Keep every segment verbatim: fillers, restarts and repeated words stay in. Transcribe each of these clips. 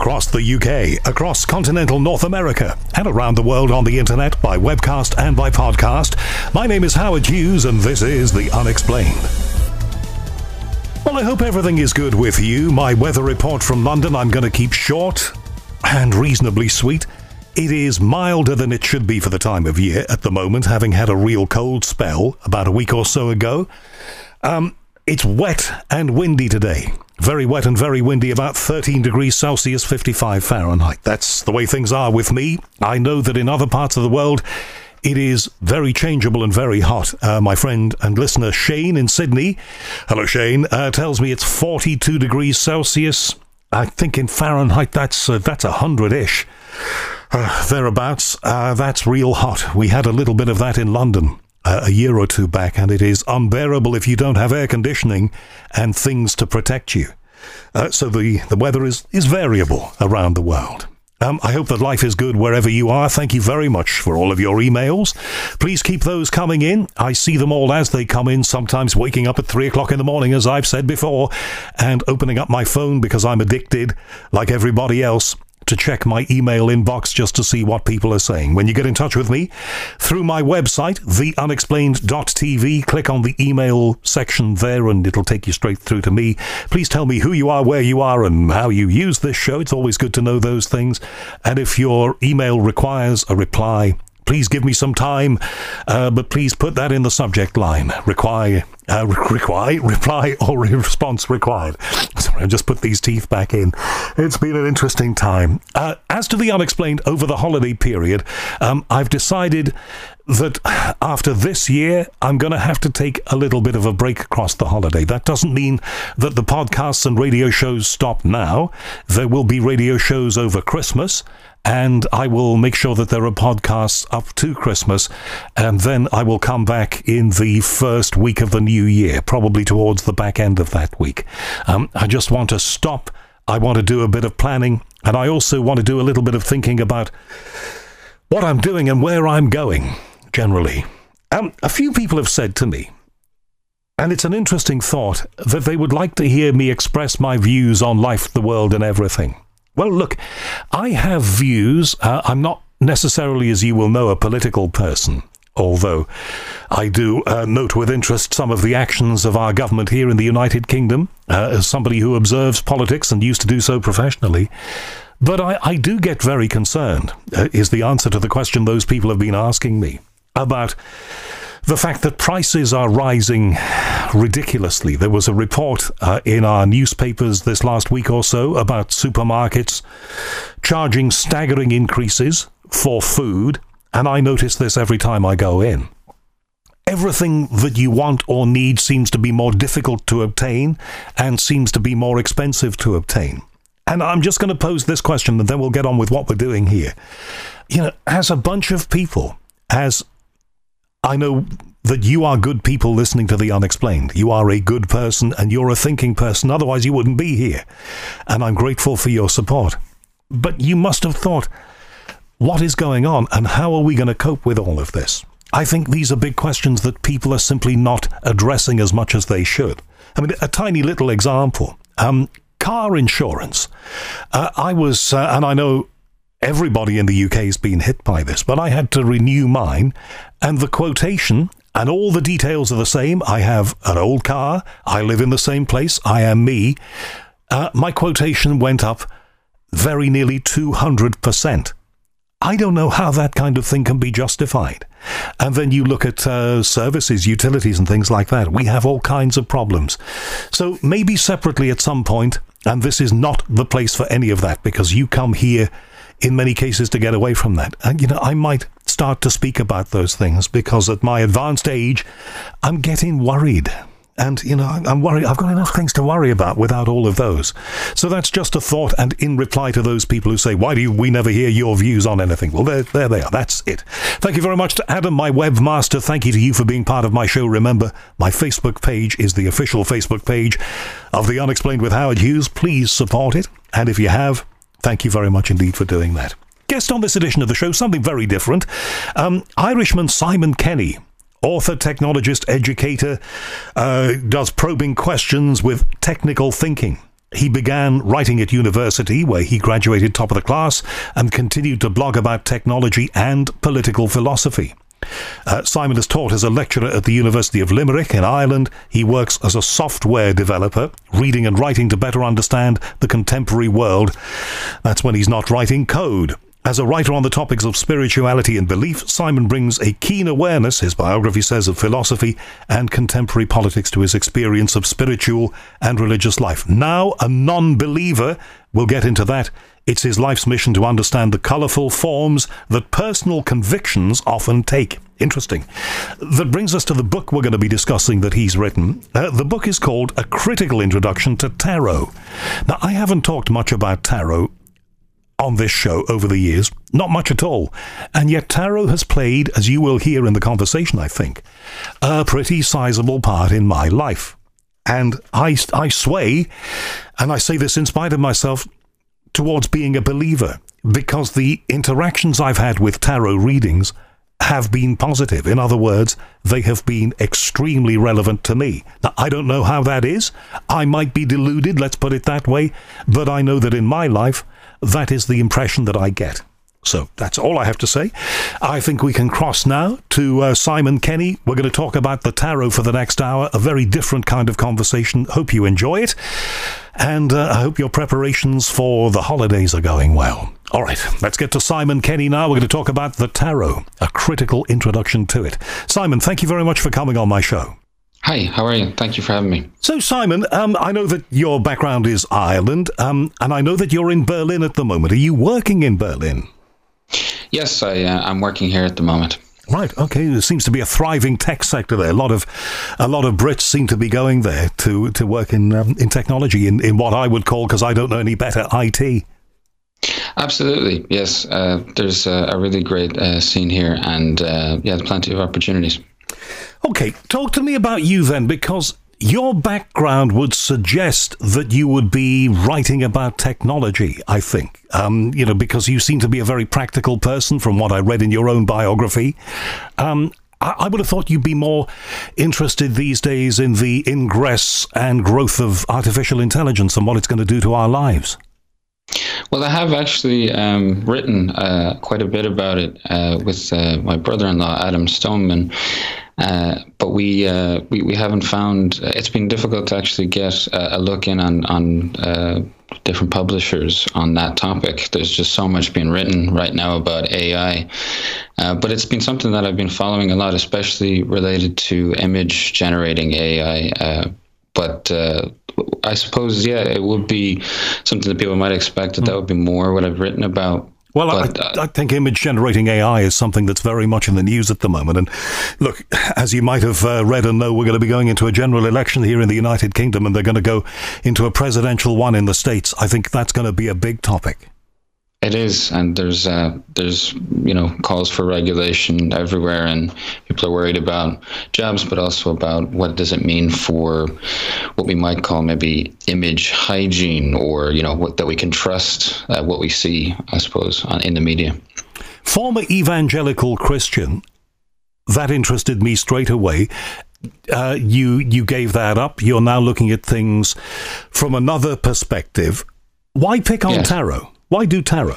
across the U K, across continental North America, and around the world on the internet by webcast and by podcast. My name is Howard Hughes, and this is The Unexplained. Well, I hope everything is good with you. My weather report from London I'm going to keep short and reasonably sweet. It is milder than it should be for the time of year at the moment, having had a real cold spell about a week or so ago. Um, it's wet and windy today. Very wet and very windy, about thirteen degrees Celsius, fifty-five Fahrenheit. That's the way things are with me. I know that in other parts of the world, it is very changeable and very hot. Uh, my friend and listener Shane in Sydney, hello Shane, uh, tells me it's forty-two degrees Celsius. I think in Fahrenheit that's uh, that's one hundred-ish. Uh, thereabouts. Uh, that's real hot. We had a little bit of that in London uh, a year or two back, and it is unbearable if you don't have air conditioning and things to protect you. Uh, so the, the weather is, is variable around the world. Um, I hope that life is good wherever you are. Thank you very much for all of your emails. Please keep those coming in. I see them all as they come in, sometimes waking up at three o'clock in the morning, as I've said before, and opening up my phone because I'm addicted, like everybody else, to check my email inbox just to see what people are saying. When you get in touch with me through my website, the unexplained dot t v, click on the email section there and it'll take you straight through to me. Please tell me who you are, where you are, and how you use this show. It's always good to know those things. And if your email requires a reply, please give me some time, uh, but please put that in the subject line. Require, uh, require, reply or response required. Sorry, I just put these teeth back in. It's been an interesting time. Uh, as to the unexplained over the holiday period, um, I've decided that after this year, I'm going to have to take a little bit of a break across the holiday. That doesn't mean that the podcasts and radio shows stop now. There will be radio shows over Christmas, and I will make sure that there are podcasts up to Christmas, and then I will come back in the first week of the new year, probably towards the back end of that week. Um, I just want to stop. I want to do a bit of planning, and I also want to do a little bit of thinking about what I'm doing and where I'm going, generally. Um, a few people have said to me, and it's an interesting thought, that they would like to hear me express my views on life, the world, and everything. Well, look, I have views. Uh, I'm not necessarily, as you will know, a political person, although I do uh, note with interest some of the actions of our government here in the United Kingdom, uh, as somebody who observes politics and used to do so professionally. But I, I do get very concerned, uh, is the answer to the question those people have been asking me, about the fact that prices are rising ridiculously. There was a report uh, in our newspapers this last week or so about supermarkets charging staggering increases for food, and I notice this every time I go in. Everything that you want or need seems to be more difficult to obtain and seems to be more expensive to obtain. And I'm just going to pose this question, and then we'll get on with what we're doing here. You know, as a bunch of people, as I know that you are good people listening to The Unexplained. You are a good person and you're a thinking person. Otherwise, you wouldn't be here. And I'm grateful for your support. But you must have thought, what is going on and how are we going to cope with all of this? I think these are big questions that people are simply not addressing as much as they should. I mean, a tiny little example. Um, car insurance. Uh, I was, uh, and I know everybody in the U K has been hit by this, but I had to renew mine, and the quotation and all the details are the same. I have an old car. I live in the same place. I am me. Uh, my quotation went up very nearly two hundred percent. I don't know how that kind of thing can be justified. And then you look at uh, services, utilities and things like that. We have all kinds of problems. So maybe separately at some point, and this is not the place for any of that, because you come here in many cases to get away from that. And, you know, I might start to speak about those things because at my advanced age, I'm getting worried. And, you know, I'm worried. I've got enough things to worry about without all of those. So that's just a thought. And in reply to those people who say, why do you, we never hear your views on anything? Well, there, there they are. That's it. Thank you very much to Adam, my webmaster. Thank you to you for being part of my show. Remember, my Facebook page is the official Facebook page of The Unexplained with Howard Hughes. Please support it. And if you have, thank you very much indeed for doing that. Guest on this edition of the show, something very different. Um, Irishman Simon Kenny, author, technologist, educator, uh, does probing questions with technical thinking. He began writing at university, where he graduated top of the class, and continued to blog about technology and political philosophy. Uh, Simon has taught as a lecturer at the University of Limerick in Ireland. He works as a software developer, reading and writing to better understand the contemporary world. That's when he's not writing code. As a writer on the topics of spirituality and belief, Simon brings a keen awareness, his biography says, of philosophy and contemporary politics to his experience of spiritual and religious life. Now a non-believer, we'll get into that. It's his life's mission to understand the colourful forms that personal convictions often take. Interesting. That brings us to the book we're going to be discussing that he's written. Uh, the book is called A Critical Introduction to Tarot. Now, I haven't talked much about tarot on this show over the years, not much at all. And yet tarot has played, as you will hear in the conversation, I think, a pretty sizable part in my life. And I, I sway, and I say this in spite of myself, towards being a believer, because the interactions I've had with tarot readings have been positive. In other words, they have been extremely relevant to me. Now, I don't know how that is. I might be deluded, let's put it that way, but I know that in my life, that is the impression that I get. So that's all I have to say. I think we can cross now to uh, Simon Kenny. We're going to talk about the tarot for the next hour, a very different kind of conversation. Hope you enjoy it. And uh, I hope your preparations for the holidays are going well. All right, let's get to Simon Kenny now. We're going to talk about the tarot, a critical introduction to it. Simon, thank you very much for coming on my show. Hi, how are you? Thank you for having me. So, Simon, um, I know that your background is Ireland, um, and I know that you're in Berlin at the moment. Are you working in Berlin? Yes, I, uh, I'm working here at the moment. Right. Okay. There seems to be a thriving tech sector there. A lot of, a lot of Brits seem to be going there to to work in um, in technology, in, in what I would call, because I don't know any better, I T. Absolutely. Yes. Uh, there's a, a really great uh, scene here, and uh, yeah, plenty of opportunities. Okay. Talk to me about you then, because your background would suggest that you would be writing about technology, I think, um, you know, because you seem to be a very practical person from what I read in your own biography. Um, I, I would have thought you'd be more interested these days in the ingress and growth of artificial intelligence and what it's going to do to our lives. Well, I have actually um, written uh, quite a bit about it uh, with uh, my brother-in-law, Adam Stoneman. Uh, but we, uh, we we haven't found, uh, it's been difficult to actually get a, a look in on, on uh, different publishers on that topic. There's just so much being written right now about A I. Uh, but it's been something that I've been following a lot, especially related to image generating A I. Uh, but uh, I suppose, yeah, it would be something that people might expect that mm. that would be more what I've written about. Well, but, I, I think image-generating A I is something that's very much in the news at the moment. And look, as you might have uh, read and know, we're going to be going into a general election here in the United Kingdom, and they're going to go into a presidential one in the States. I think that's going to be a big topic. It is, and there's uh, there's you know calls for regulation everywhere, and people are worried about jobs, but also about what does it mean for what we might call maybe image hygiene, or you know what, that we can trust uh, what we see, I suppose, on, in the media. Former evangelical Christian, that interested me straight away. Uh, you you gave that up. You're now looking at things from another perspective. Why pick on yes. tarot? Why do tarot?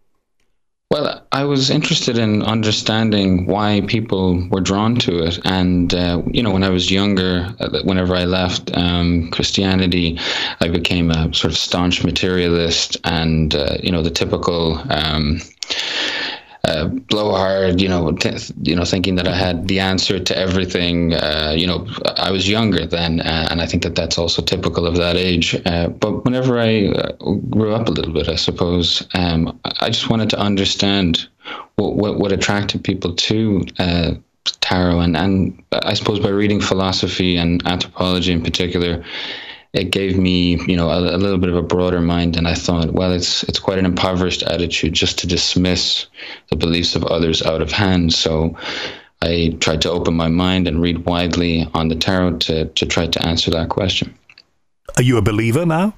Well, I was interested in understanding why people were drawn to it. And, uh, you know, when I was younger, whenever I left um, Christianity, I became a sort of staunch materialist and, uh, you know, the typical um, uh, blowhard, you know, th- you know, thinking that I had the answer to everything. Uh, you know, I was younger then, uh, and I think that that's also typical of that age. Uh, but whenever I uh, grew up a little bit, I suppose, um, I just wanted to understand what what, what attracted people to uh, tarot, and, and I suppose by reading philosophy and anthropology in particular, it gave me, you know, a, a little bit of a broader mind. And I thought, well, it's it's quite an impoverished attitude just to dismiss the beliefs of others out of hand. So I tried to open my mind and read widely on the tarot to, to try to answer that question. Are you a believer now?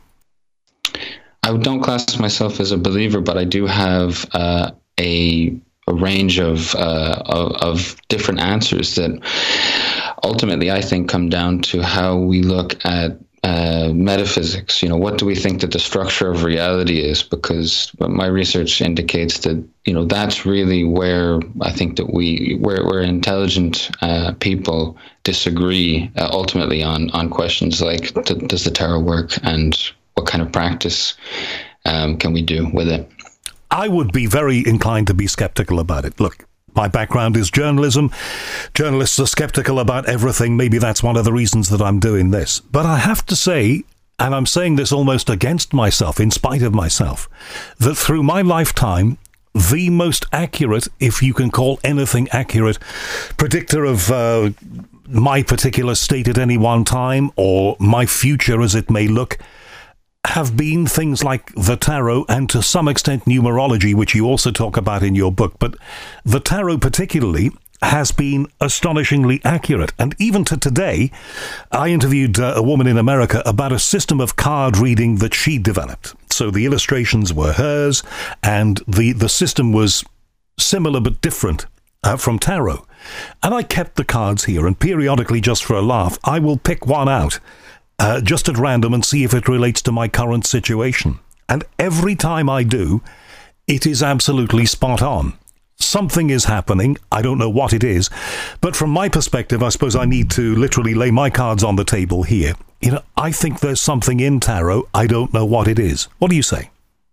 I don't class myself as a believer, but I do have uh, a a range of, uh, of of different answers that ultimately I think come down to how we look at uh, metaphysics. You know, what do we think that the structure of reality is? Because my research indicates that, you know, that's really where I think that we, where, where intelligent uh, people disagree uh, ultimately on, on questions like, th- does the tarot work, and what kind of practice um, can we do with it? I would be very inclined to be skeptical about it. Look, my background is journalism. Journalists are skeptical about everything. Maybe that's one of the reasons that I'm doing this. But I have to say, and I'm saying this almost against myself, in spite of myself, that through my lifetime, the most accurate, if you can call anything accurate, predictor of uh, my particular state at any one time, or my future as it may look, have been things like the tarot and to some extent numerology, which you also talk about in your book. But the tarot particularly has been astonishingly accurate. And even to today, I interviewed uh, a woman in America about a system of card reading that she developed. So the illustrations were hers, and the, the system was similar but different uh, from tarot. And I kept the cards here, and periodically, just for a laugh, I will pick one out Uh, just at random and see if it relates to my current situation. And every time I do, it is absolutely spot on. Something is happening. I don't know what it is. But from my perspective, I suppose I need to literally lay my cards on the table here. You know, I think there's something in tarot. I don't know what it is. What do you say?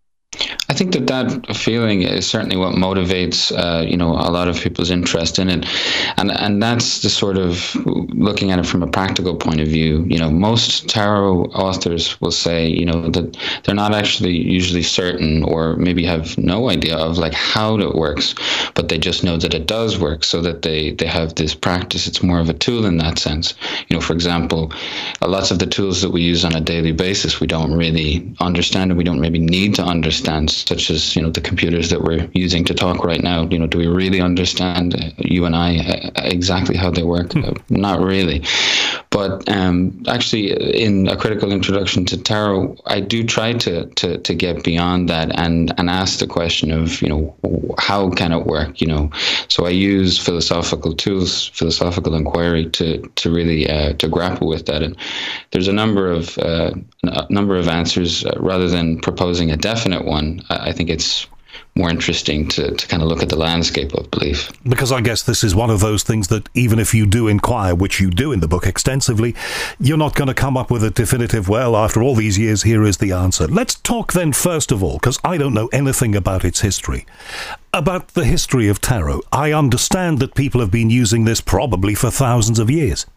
I think that that feeling is certainly what motivates, uh, you know, a lot of people's interest in it. And and that's the sort of, looking at it from a practical point of view, you know, most tarot authors will say, you know, that they're not actually usually certain, or maybe have no idea of like how it works, but they just know that it does work, so that they, they have this practice. It's more of a tool in that sense. You know, for example, lots of the tools that we use on a daily basis, we don't really understand, and we don't maybe need to understand, such as, you know, the computers that we're using to talk right now. You know, do we really understand, uh, you and I, uh, exactly how they work? Hmm. Uh, not really. But um, actually, in A Critical Introduction to Tarot, I do try to, to, to get beyond that and, and ask the question of, you know, how can it work? You know, so I use philosophical tools, philosophical inquiry to, to really uh, to grapple with that. And there's a number of uh, a number of answers, uh, rather than proposing a definite one. I think it's more interesting to, to kind of look at the landscape of belief. Because I guess this is one of those things that even if you do inquire, which you do in the book extensively, you're not going to come up with a definitive, well, after all these years, here is the answer. Let's talk then, first of all, because I don't know anything about its history, about the history of tarot. I understand that people have been using this probably for thousands of years.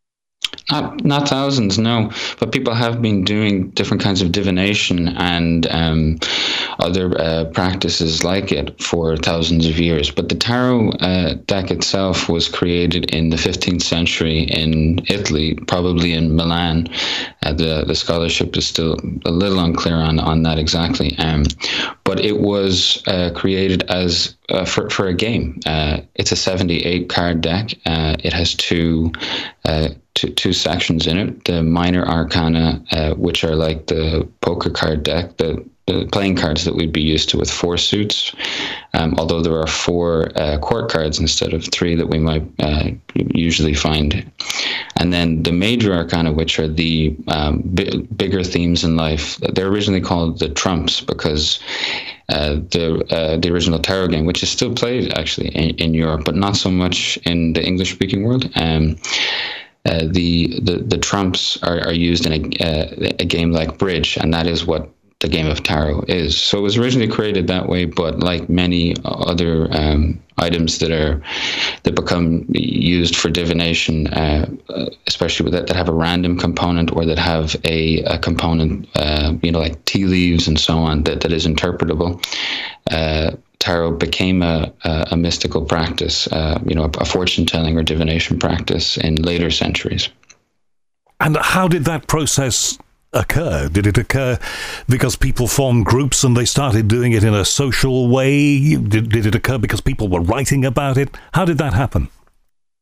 Not, not thousands, no. But people have been doing different kinds of divination and um, other uh, practices like it for thousands of years. But the tarot uh, deck itself was created in the fifteenth century in Italy, probably in Milan. Uh, the, the scholarship is still a little unclear on, on that exactly. Um, but it was uh, created as uh, for, for a game. Uh, it's a seventy-eight card deck. Uh, it has two... Uh, Two, two sections in it, the minor arcana, uh, which are like the poker card deck, the, the playing cards that we'd be used to with four suits, um, although there are four uh, court cards instead of three that we might uh, usually find. And then the major arcana, which are the um, b- bigger themes in life. They're originally called the trumps because uh, the uh, the original tarot game, which is still played actually in, in Europe, but not so much in the English-speaking world. Um, Uh, the, the the trumps are, are used in a, uh, a game like bridge, and that is what the game of tarot is. So it was originally created that way, but like many other um, items that are that become used for divination, uh, especially with that, that have a random component or that have a, a component, uh, you know, like tea leaves and so on, that, that is interpretable. Uh, Tarot became a, a, a mystical practice, uh, you know, a, a fortune-telling or divination practice in later centuries. And how did that process occur? Did it occur because people formed groups and they started doing it in a social way? Did, did it occur because people were writing about it? How did that happen?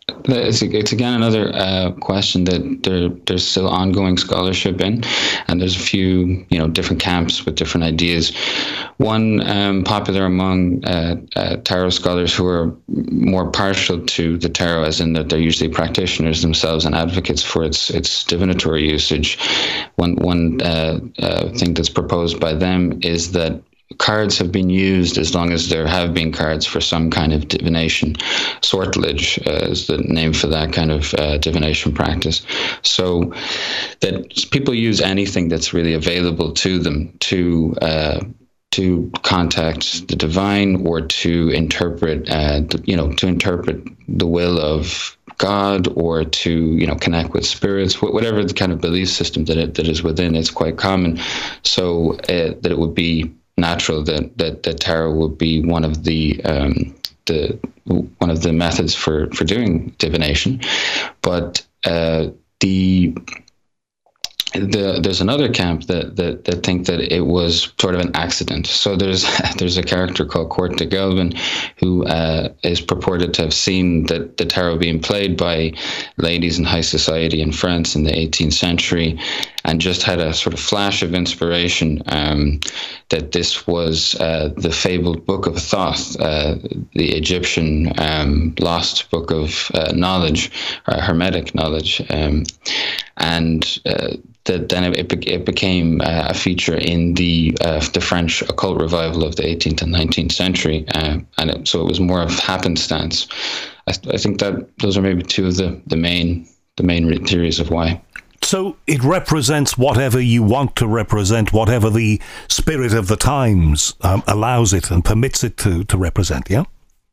It's, it's again another uh, question that there, there's still ongoing scholarship in, and there's a few you know different camps with different ideas. One um, popular among uh, uh, tarot scholars who are more partial to the tarot, as in that they're usually practitioners themselves and advocates for its its divinatory usage. One one uh, uh, thing that's proposed by them is that cards have been used as long as there have been cards for some kind of divination. Sortilege uh, is the name for that kind of uh, divination practice. So that people use anything that's really available to them to uh, to contact the divine or to interpret, uh, the, you know, to interpret the will of God, or to you know connect with spirits, whatever the kind of belief system that it that is within. It's quite common, so uh, that it would be natural that, that that tarot would be one of the um, the one of the methods for, for doing divination, but uh, the the there's another camp that, that that think that it was sort of an accident. So there's there's a character called Court de Gelbin who uh, is purported to have seen the, the tarot being played by ladies in high society in France in the eighteenth century, and just had a sort of flash of inspiration um, that this was uh, the fabled Book of Thoth, uh, the Egyptian um, lost book of uh, knowledge, uh, hermetic knowledge, um, and uh, that then it, it became uh, a feature in the uh, the French occult revival of the eighteenth and nineteenth century, uh, and it, so it was more of happenstance. I, I think that those are maybe two of the, the main the main theories of why. So it represents whatever you want to represent, whatever the spirit of the times um, allows it and permits it to, to represent, yeah?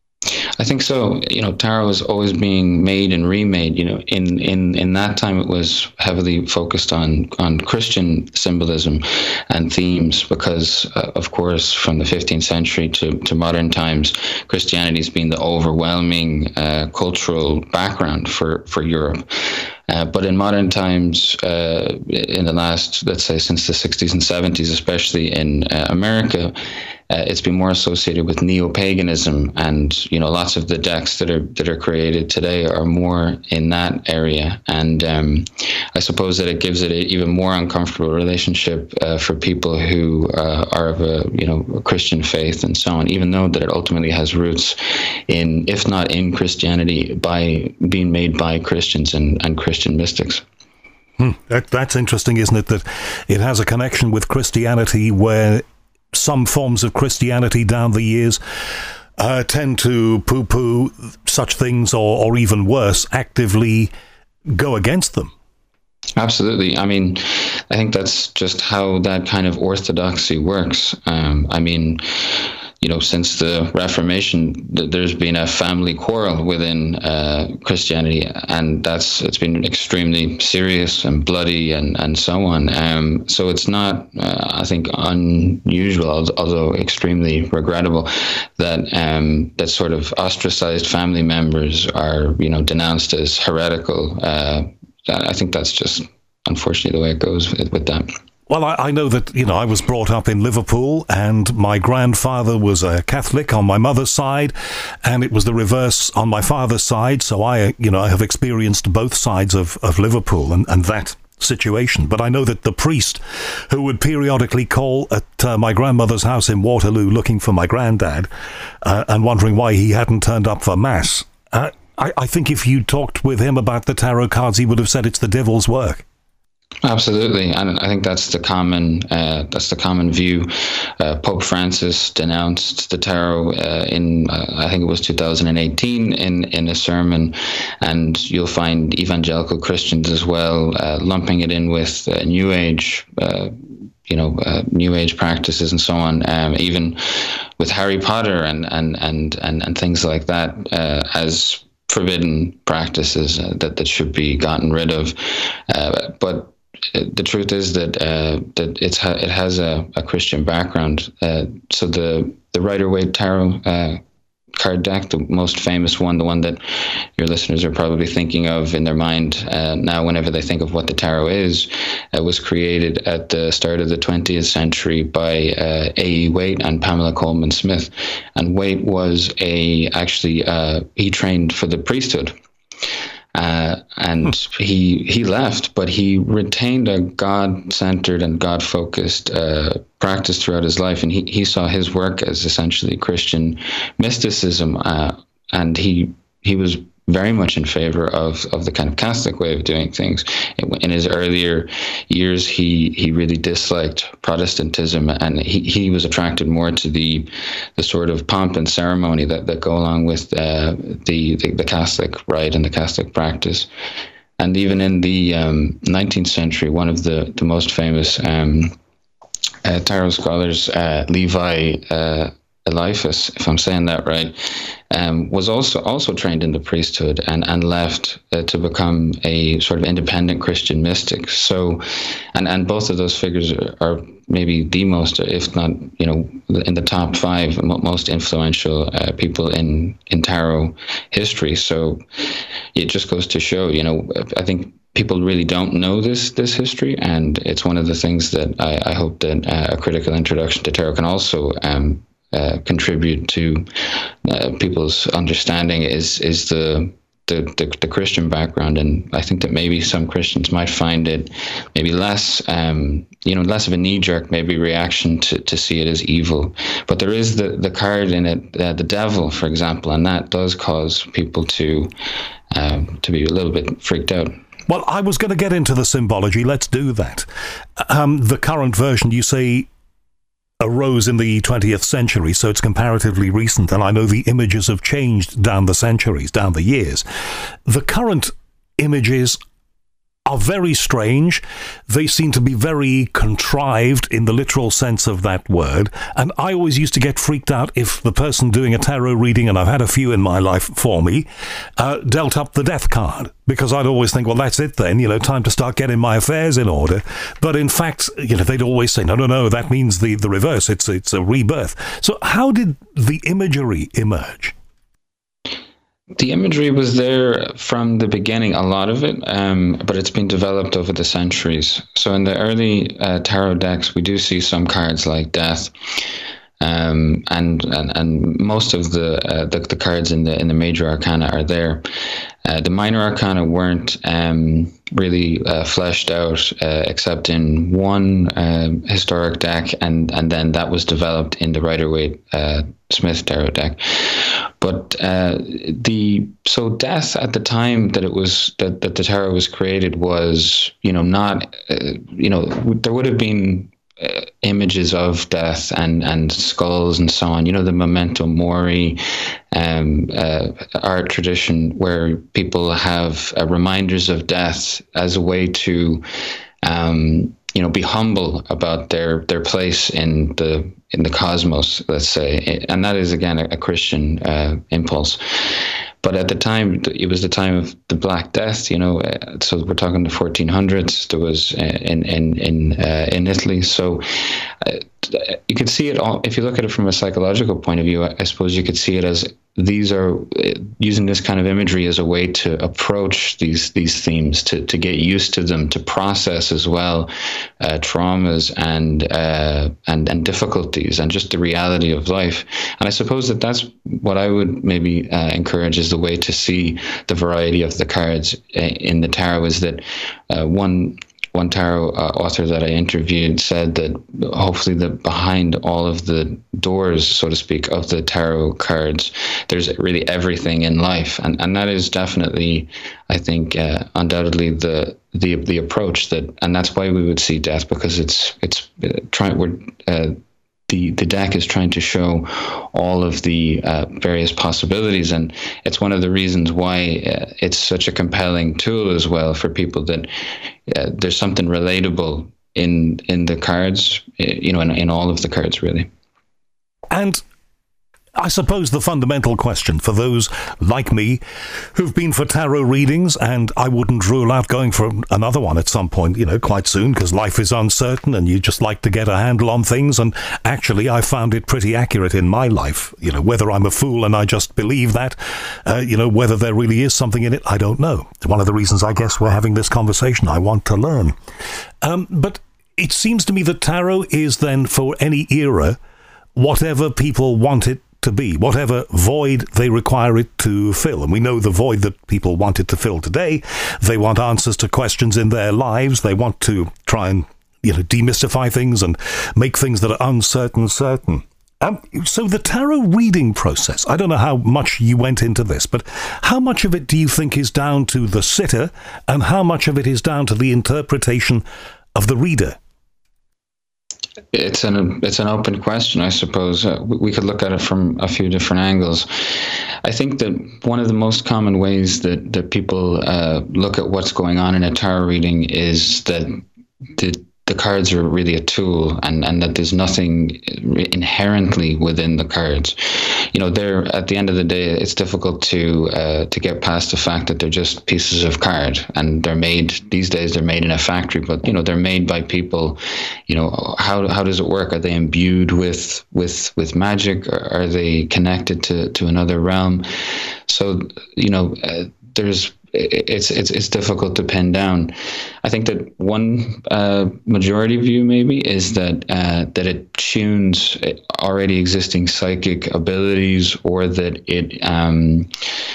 I think so. You know, tarot is always being made and remade. You know, in, in, in that time, it was heavily focused on, on Christian symbolism and themes because, uh, of course, from the fifteenth century to, to modern times, Christianity has been the overwhelming uh, cultural background for, for Europe. Uh, but in modern times, uh, in the last, let's say, since the sixties and seventies, especially in uh, America, uh, it's been more associated with neo-paganism, and you know, lots of the decks that are that are created today are more in that area. And um, I suppose that it gives it an even more uncomfortable relationship uh, for people who uh, are of a you know a Christian faith and so on, even though that it ultimately has roots in, if not in Christianity, by being made by Christians and and Christian mystics. Hmm. That, that's interesting, isn't it? That it has a connection with Christianity, where some forms of Christianity down the years uh, tend to poo-poo such things, or, or even worse, actively go against them. Absolutely. I mean, I think that's just how that kind of orthodoxy works. Um, I mean, you know, since the Reformation, there's been a family quarrel within uh, Christianity, and that's it's been extremely serious and bloody and, and so on. Um, so it's not, uh, I think, unusual, although extremely regrettable, that um, that sort of ostracized family members are, you know, denounced as heretical. Uh, I think that's just unfortunately the way it goes with, with that. Well, I, I know that, you know, I was brought up in Liverpool, and my grandfather was a Catholic on my mother's side, and it was the reverse on my father's side. So I, you know, I have experienced both sides of, of Liverpool and, and that situation. But I know that the priest who would periodically call at uh, my grandmother's house in Waterloo looking for my granddad uh, and wondering why he hadn't turned up for Mass, uh, I, I think if you talked with him about the tarot cards, he would have said it's the devil's work. Absolutely, and I think that's the common uh, that's the common view. Uh, Pope Francis denounced the tarot uh, in uh, I think it was two thousand eighteen in in a sermon, and you'll find evangelical Christians as well uh, lumping it in with uh, New Age. Uh, you know, uh, New Age practices and so on, um, even with Harry Potter and and and and, and things like that uh, as forbidden practices uh, that that should be gotten rid of. Uh, but the truth is that uh, that it's ha- it has a, a Christian background. Uh, so the the Rider-Waite Tarot uh, card deck, the most famous one, the one that your listeners are probably thinking of in their mind uh, now whenever they think of what the tarot is, uh, was created at the start of the twentieth century by uh, A E Waite and Pamela Coleman Smith. And Waite was a actually uh, he trained for the priesthood. Uh, and he he left, but he retained a God-centered and God-focused uh, practice throughout his life, and he, he saw his work as essentially Christian mysticism, uh, and he he was very much in favor of, of the kind of Catholic way of doing things. In his earlier years, he, he really disliked Protestantism, and he, he was attracted more to the the sort of pomp and ceremony that, that go along with uh, the, the the Catholic rite and the Catholic practice. And even in the um, nineteenth century, one of the, the most famous um, uh, tarot scholars, uh, Levi uh, Eliphas, if I'm saying that right, um, was also also trained in the priesthood and and left uh, to become a sort of independent Christian mystic. So, and and both of those figures are, are maybe the most, if not, you know, in the top five most influential uh, people in in tarot history. So, it just goes to show, you know, I think people really don't know this this history, and it's one of the things that I, I hope that uh, a critical introduction to tarot can also um, Uh, contribute to uh, people's understanding is is the, the the the Christian background. And I think that maybe some Christians might find it maybe less um, you know less of a knee-jerk maybe reaction to, to see it as evil. But there is the the card in it, uh, the devil, for example, and that does cause people to um, to be a little bit freaked out. Well, I was going to get into the symbology. Let's do that. Um, the current version, you say, arose in the twentieth century, so it's comparatively recent, and I know the images have changed down the centuries, down the years. The current images are very strange. They seem to be very contrived in the literal sense of that word, and I always used to get freaked out if the person doing a tarot reading, and I've had a few in my life for me, uh, dealt up the death card, because I'd always think, well, that's it then, you know, time to start getting my affairs in order. But in fact, you know, they'd always say, no, no, no, that means the, the reverse. It's, it's a rebirth. So how did the imagery emerge? The imagery was there from the beginning, a lot of it, um, but it's been developed over the centuries. So in the early uh, tarot decks, we do see some cards like death, um, and, and and most of the, uh, the the cards in the in the major arcana are there. Uh, the minor arcana weren't um, really uh, fleshed out, uh, except in one uh, historic deck, and and then that was developed in the Rider-Waite uh, Smith tarot deck. But uh, the so death at the time that it was that, that the tarot was created was, you know, not uh, you know there would have been uh, images of death and and skulls and so on. You know, the memento mori um, uh, art tradition where people have uh, reminders of death as a way to um, you know, be humble about their their place in the in the cosmos, let's say, and that is again a, a Christian uh, impulse. But at the time, it was the time of the Black Death, you know. Uh, so we're talking the fourteen hundreds. There was uh, in in in uh, in Italy. So uh, you could see it all. If you look at it from a psychological point of view, I, I suppose you could see it as these are uh, using this kind of imagery as a way to approach these these themes, to to get used to them, to process as well uh, traumas and uh, and and difficulties and just the reality of life. And I suppose that that's what I would maybe uh, encourage is the way to see the variety of the cards in the tarot is that uh, one one tarot uh, author that I interviewed said that hopefully that behind all of the doors, so to speak, of the tarot cards, there's really everything in life, and and that is definitely, I think, uh, undoubtedly the the the approach that, and that's why we would see death, because it's it's uh, trying we're. Uh, The, the deck is trying to show all of the uh, various possibilities, and it's one of the reasons why uh, it's such a compelling tool as well for people, that uh, there's something relatable in in the cards, you know, in, in all of the cards, really. And I suppose the fundamental question for those like me who've been for tarot readings, and I wouldn't rule out going for another one at some point, you know, quite soon, because life is uncertain and you just like to get a handle on things. And actually, I found it pretty accurate in my life. You know, whether I'm a fool and I just believe that, uh, you know, whether there really is something in it, I don't know. One of the reasons I guess we're having this conversation, I want to learn. Um, but it seems to me that tarot is then, for any era, whatever people want it to be, whatever void they require it to fill. And we know the void that people want it to fill today. They want answers to questions in their lives. They want to try and, you know, demystify things and make things that are uncertain certain. Um, so the tarot reading process, I don't know how much you went into this, but how much of it do you think is down to the sitter and how much of it is down to the interpretation of the reader? It's an it's an open question, I suppose. Uh, we, we could look at it from a few different angles. I think that one of the most common ways that, that people uh, look at what's going on in a tarot reading is that the the cards are really a tool, and, and that there's nothing inherently within the cards. You know, they're, at the end of the day, it's difficult to uh, to get past the fact that they're just pieces of card, and they're made, these days they're made in a factory, but, you know, they're made by people. You know, how how does it work? Are they imbued with with with magic? Or are they connected to, to another realm? So, you know, uh, there's It's it's it's difficult to pin down. I think that one uh, majority view maybe is that uh, that it tunes already existing psychic abilities, or that it um,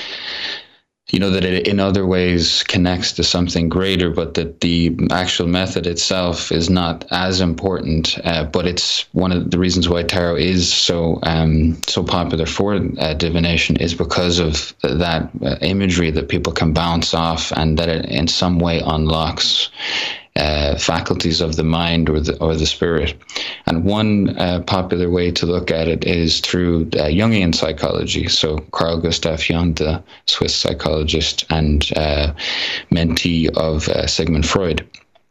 you know that it in other ways connects to something greater, but that the actual method itself is not as important. Uh, but it's one of the reasons why tarot is so um, so popular for uh, divination, is because of that uh, imagery that people can bounce off, and that it in some way unlocks Uh, faculties of the mind or the or the spirit. And one uh, popular way to look at it is through uh, Jungian psychology. So Carl Gustav Jung, the Swiss psychologist and uh, mentee of uh, Sigmund Freud,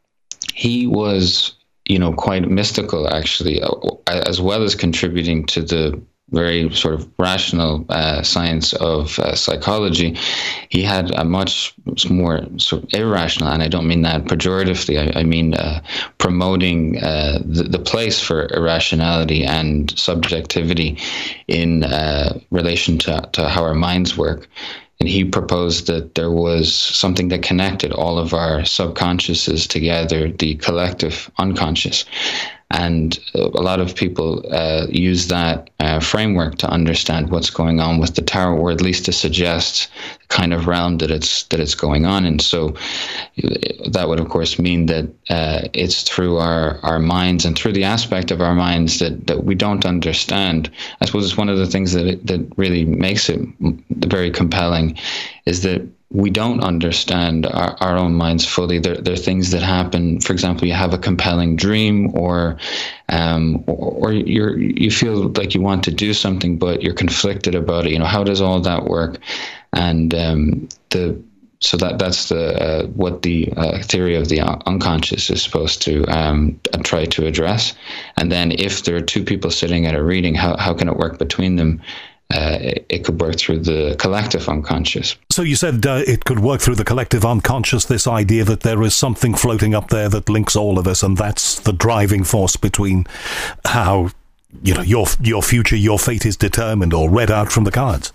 he was, you know, quite mystical, actually, uh, as well as contributing to the very sort of rational uh, science of uh, psychology. He had a much more sort of irrational, and I don't mean that pejoratively, I, I mean uh, promoting uh, the, the place for irrationality and subjectivity in uh, relation to, to how our minds work. And he proposed that there was something that connected all of our subconsciouses together, the collective unconscious. And a lot of people uh, use that uh, framework to understand what's going on with the tarot, or at least to suggest the kind of realm that it's that it's going on in. So that would, of course, mean that uh, it's through our, our minds and through the aspect of our minds that, that we don't understand. I suppose it's one of the things that it, that really makes it very compelling, is that we don't understand our, our own minds fully. There, there are things that happen. For example, you have a compelling dream, or um, or, or you're you feel like you want to do something, but you're conflicted about it. You know, how does all that work? And um, the so that that's the uh, what the uh, theory of the unconscious is supposed to um, try to address. And then, if there are two people sitting at a reading, how how can it work between them? Uh, it, it could work through the collective unconscious. So you said uh, it could work through the collective unconscious, this idea that there is something floating up there that links all of us, and that's the driving force between how, you know, your your future, your fate is determined or read out from the cards.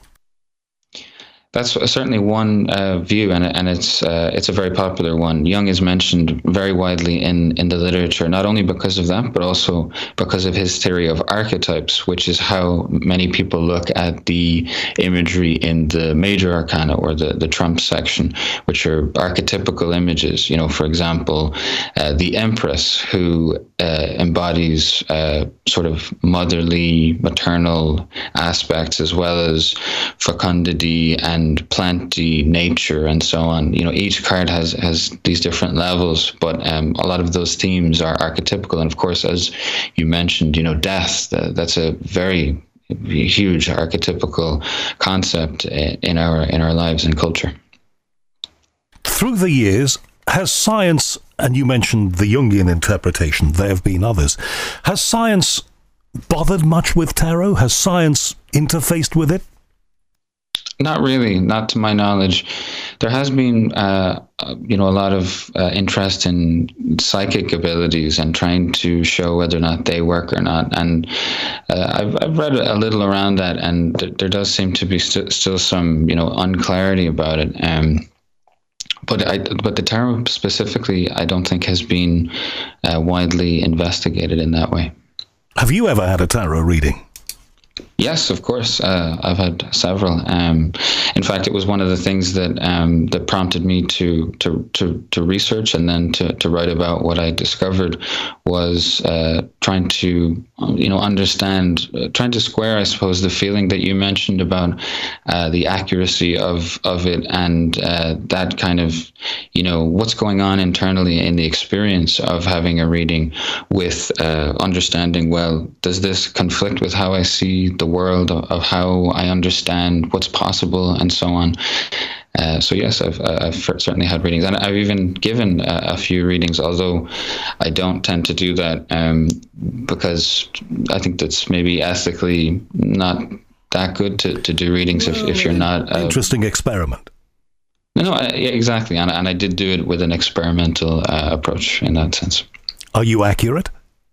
That's certainly one uh, view, and and it's uh, it's a very popular one. Jung is mentioned very widely in, in the literature, not only because of that, but also because of his theory of archetypes, which is how many people look at the imagery in the major arcana, or the, the trump section, which are archetypical images. You know, for example, uh, the Empress, who uh, embodies uh, sort of motherly, maternal aspects, as well as fecundity and and plenty, nature, and so on. You know, each card has has these different levels, but um, a lot of those themes are archetypical. And of course, as you mentioned, you know, death, uh, that's a very huge archetypical concept in our in our lives and culture. Through the years, has science, and you mentioned the Jungian interpretation, there have been others, has science bothered much with tarot? Has science interfaced with it? Not really, not to my knowledge. There has been, uh, you know, a lot of uh, interest in psychic abilities and trying to show whether or not they work or not. And uh, I've, I've read a little around that, and th- there does seem to be st- still some, you know, unclarity about it. Um, but I, but the tarot specifically, I don't think has been uh, widely investigated in that way. Have you ever had a tarot reading? Yes, of course. Uh, I've had several. Um, in fact, it was one of the things that um, that prompted me to to to, to research and then to, to write about what I discovered was uh, trying to you know understand, uh, trying to square, I suppose, the feeling that you mentioned about uh, the accuracy of of it and uh, that kind of you know what's going on internally in the experience of having a reading with uh, understanding. Well, does this conflict with how I see the world, of, of how I understand what's possible, and so on. Uh, so yes, I've, I've certainly had readings, and I've even given a, a few readings, although I don't tend to do that um, because I think that's maybe ethically not that good to, to do readings if, if you're not... Uh, Interesting experiment. No, no, I, yeah, exactly, and, and I did do it with an experimental uh, approach in that sense. Are you accurate?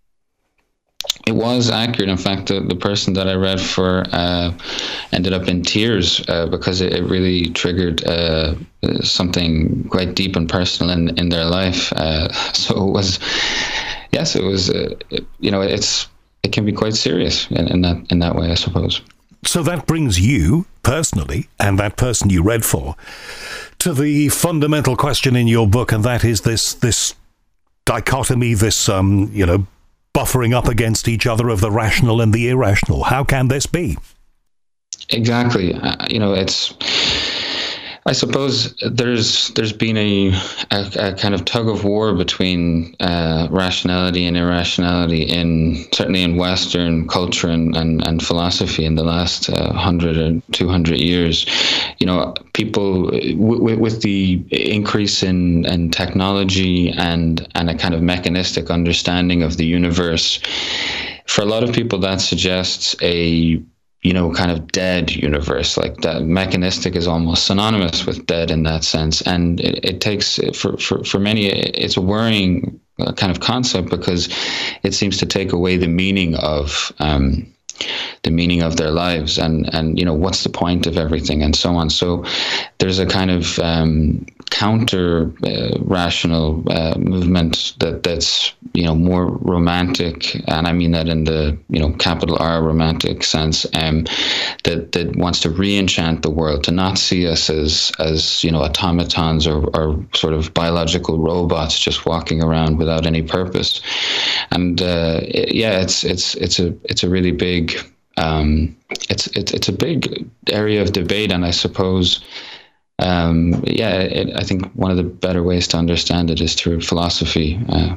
It was accurate. In fact, the, the person that I read for uh, ended up in tears uh, because it, it really triggered uh, something quite deep and personal in, in their life. Uh, so it was, yes, it was, uh, it, you know, it's it can be quite serious in, in that in that way, I suppose. So that brings you, personally, and that person you read for, to the fundamental question in your book, and that is this this dichotomy, this, um, you know, buffering up against each other of the rational and the irrational. How can this be? Exactly. Uh, you know, it's, I suppose there's there's been a, a, a kind of tug of war between uh, rationality and irrationality in certainly in Western culture and, and, and philosophy in the last uh, hundred or two hundred years. You know, people w- with the increase in, in technology and and a kind of mechanistic understanding of the universe, for a lot of people that suggests a you know, kind of dead universe. Like that mechanistic is almost synonymous with dead in that sense. And it, it takes, for, for, for many, it's a worrying kind of concept because it seems to take away the meaning of, um, the meaning of their lives and, and, you know, what's the point of everything and so on. So there's a kind of um, counter uh, rational uh, movement that that's, you know, more romantic. And I mean that in the, you know, capital R romantic sense, um, that, that wants to re-enchant the world, to not see us as, as, you know, automatons or, or sort of biological robots just walking around without any purpose. And uh, it, yeah, it's, it's, it's a, it's a really big, Um, it's it's it's a big area of debate, and I suppose, um, yeah, it, I think one of the better ways to understand it is through philosophy. Uh,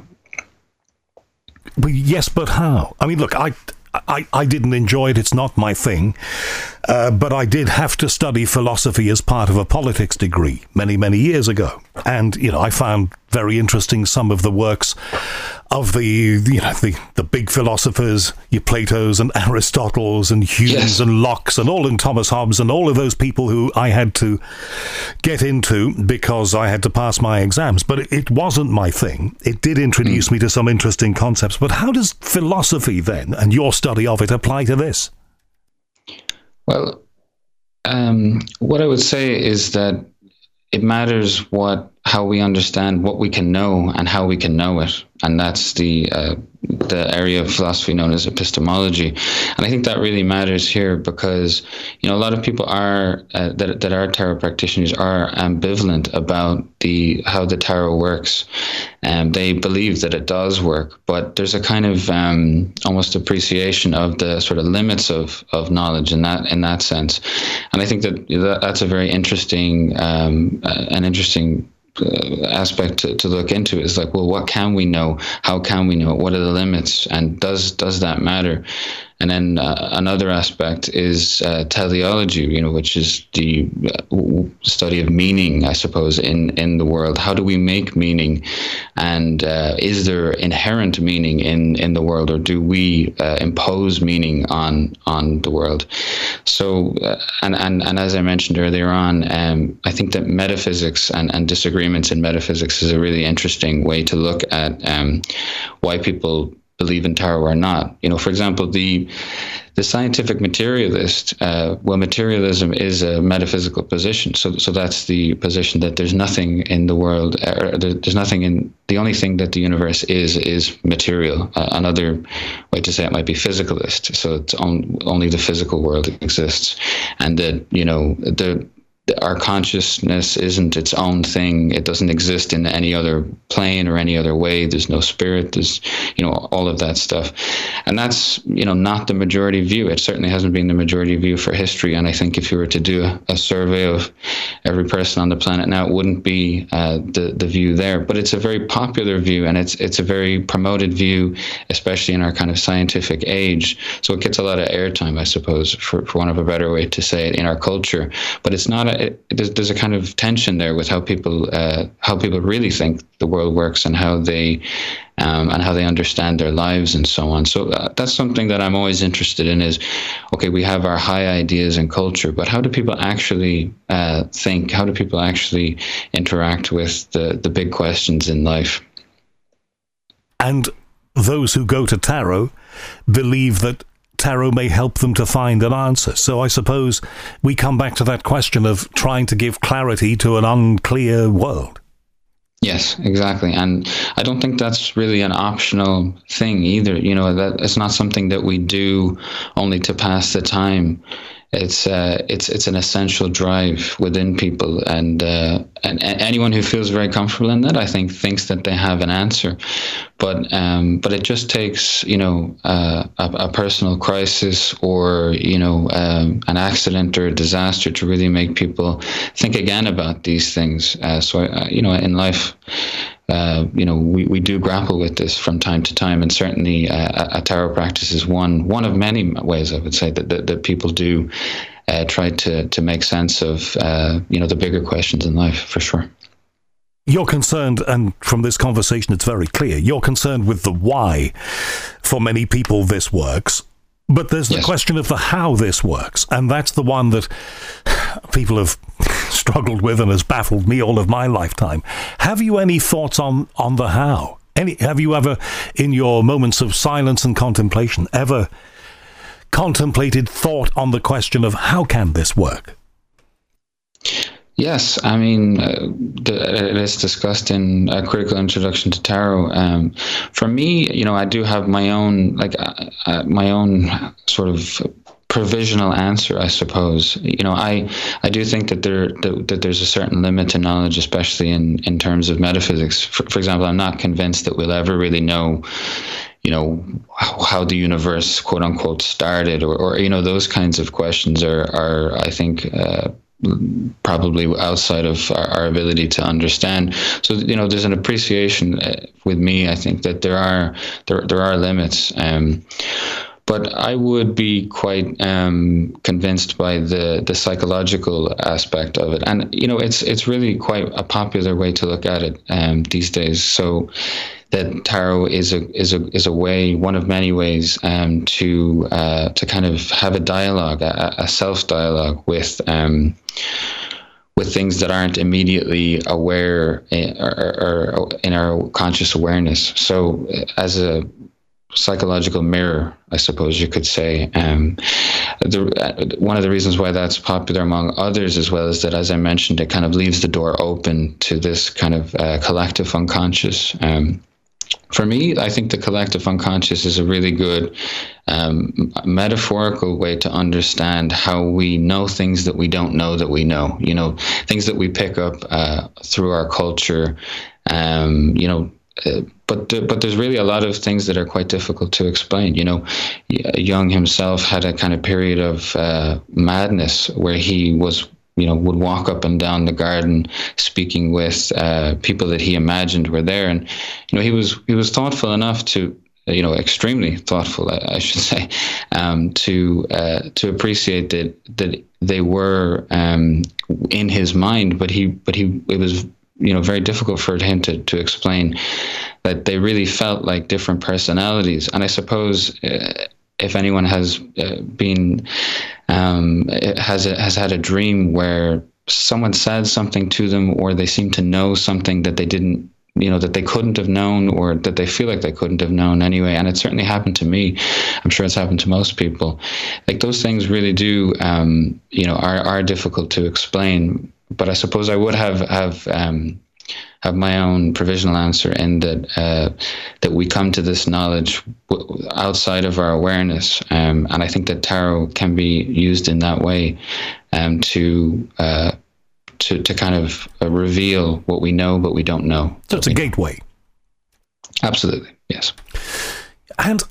Well, yes, but how? I mean, look, I, I, I didn't enjoy it. It's not my thing. Uh, but I did have to study philosophy as part of a politics degree many, many years ago. And, you know, I found very interesting some of the works of the, you know, the, the big philosophers, your Plato's and Aristotle's and Hume's yes. and Locke's and all and Thomas Hobbes and all of those people who I had to get into because I had to pass my exams. But it, it wasn't my thing. It did introduce mm. me to some interesting concepts. But how does philosophy then, and your study of it, apply to this? Well, um, what I would say is that it matters what how we understand what we can know and how we can know it, and that's the uh, the area of philosophy known as epistemology. And I think that really matters here because, you know, a lot of people are uh, that that are tarot practitioners are ambivalent about the how the tarot works, and um, they believe that it does work, but there's a kind of um, almost appreciation of the sort of limits of of knowledge in that in that sense. And I think that that's a very interesting um, uh, an interesting. Uh, aspect to, to look into is like, well, what can we know? How can we know it? What are the limits? And does does that matter? And then uh, another aspect is uh, teleology, you know, which is the uh, study of meaning, I suppose, in, in the world. How do we make meaning? And uh, is there inherent meaning in, in the world, or do we uh, impose meaning on on the world? So, uh, and, and, and as I mentioned earlier on, um, I think that metaphysics and, and disagreements in metaphysics is a really interesting way to look at um, why people believe in tarot or not. You know, for example, the the scientific materialist, uh, well, materialism is a metaphysical position. So, so that's the position that there's nothing in the world, or there, there's nothing in, the only thing that the universe is, is material. Uh, another way to say it might be physicalist. So it's on, only the physical world exists. And that, you know, the, our consciousness isn't its own thing. It doesn't exist in any other plane or any other way. There's no spirit. There's, you know, all of that stuff. And that's, you know, not the majority view. It certainly hasn't been the majority view for history. And I think if you were to do a, a survey of every person on the planet now, it wouldn't be uh, the, the view there. But it's a very popular view, and it's it's a very promoted view, especially in our kind of scientific age. So it gets a lot of airtime, I suppose, for, for want of a better way to say it, in our culture. But it's not a It, there's, there's a kind of tension there with how people uh, how people really think the world works, and how they um, and how they understand their lives and so on. So uh, that's something that I'm always interested in. Is okay, we have our high ideas and culture, but how do people actually uh, think? How do people actually interact with the the big questions in life? And those who go to tarot believe that tarot may help them to find an answer. So I suppose we come back to that question of trying to give clarity to an unclear world. Yes, exactly. And I don't think that's really an optional thing either. You know, that it's not something that we do only to pass the time. It's uh, it's it's an essential drive within people, and uh, and, and anyone who feels very comfortable in that, I think, thinks that they have an answer. But um, but it just takes, you know, uh, a, a personal crisis, or, you know, um, an accident or a disaster to really make people think again about these things. Uh, so uh, you know, in life, Uh, you know, we, we do grapple with this from time to time, and certainly uh, a tarot practice is one one of many ways, I would say, that that, that people do uh, try to to make sense of uh, you know, the bigger questions in life, for sure. You're concerned, and from this conversation it's very clear, you're concerned with the why for many people this works, but there's the yes. question of the how this works, and that's the one that people have struggled with and has baffled me all of my lifetime. Have you any thoughts on, on the how? Any, have you ever, in your moments of silence and contemplation, ever contemplated, thought on the question of how can this work? Yes, I mean, uh, the, it is discussed in A Critical Introduction to Tarot. Um, for me, you know, I do have my own, like, uh, uh, my own sort of provisional answer, I suppose. You know, I I do think that there that, that there's a certain limit to knowledge, especially in, in terms of metaphysics. For, for example, I'm not convinced that we'll ever really know, you know, how, how the universe, quote unquote, started, or, or you know, those kinds of questions are, are I think, uh, probably outside of our, our ability to understand. So, you know, there's an appreciation uh, with me, I think, that there are there there are limits. Um, But I would be quite um, convinced by the, the psychological aspect of it, and you know, it's it's really quite a popular way to look at it um, these days. So that tarot is a is a is a way, one of many ways, um, to uh, to kind of have a dialogue, a, a self dialogue with um, with things that aren't immediately aware in, or, or in our conscious awareness. So as a psychological mirror, I suppose you could say. Um, the, uh, one of the reasons why that's popular among others as well is that, as I mentioned, it kind of leaves the door open to this kind of uh, collective unconscious. Um, for me, I think the collective unconscious is a really good um, metaphorical way to understand how we know things that we don't know that we know. You know, things that we pick up uh, through our culture. Um, you know. Uh, but the, but there's really a lot of things that are quite difficult to explain. You know, Jung himself had a kind of period of uh, madness where he was, you know, would walk up and down the garden speaking with uh, people that he imagined were there, and you know, he was he was thoughtful enough to, you know, extremely thoughtful, I, I should say, um, to uh, to appreciate that that they were um, in his mind, but he but he it was, you know, very difficult for him to, to explain that they really felt like different personalities. And I suppose uh, if anyone has uh, been, um, has a, has had a dream where someone said something to them, or they seem to know something that they didn't you know, that they couldn't have known, or that they feel like they couldn't have known anyway. And it certainly happened to me. I'm sure it's happened to most people. Like, those things really do, um, you know, are, are difficult to explain. But I suppose I would have, have, um, have my own provisional answer in that, uh, that we come to this knowledge w- outside of our awareness. Um, and I think that tarot can be used in that way, um, to, uh, To, to kind of uh, reveal what we know, but we don't know. So it's a gateway. Absolutely, yes. And